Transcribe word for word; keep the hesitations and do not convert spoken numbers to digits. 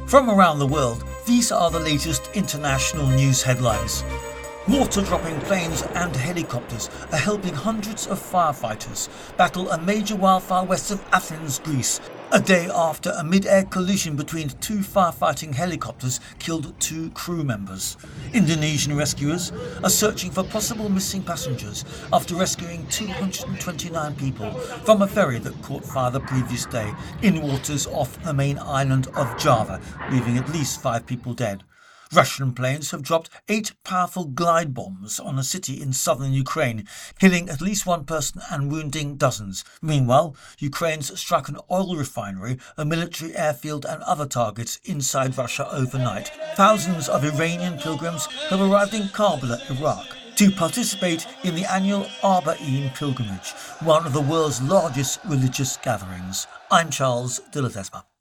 From around the world, these are the latest international news headlines. Water-dropping planes and helicopters are helping hundreds of firefighters battle a major wildfire west of Athens, Greece, a day after a mid-air collision between two firefighting helicopters killed two crew members. Indonesian rescuers are searching for possible missing passengers after rescuing two hundred twenty-nine people from a ferry that caught fire the previous day in waters off the main island of Java, leaving at least five people dead. Russian planes have dropped eight powerful glide bombs on a city in southern Ukraine, killing at least one person and wounding dozens. Meanwhile, Ukraine's struck an oil refinery, a military airfield and other targets inside Russia overnight. Thousands of Iranian pilgrims have arrived in Karbala, Iraq, to participate in the annual Arba'een pilgrimage, one of the world's largest religious gatherings. I'm Charles de Ledesma.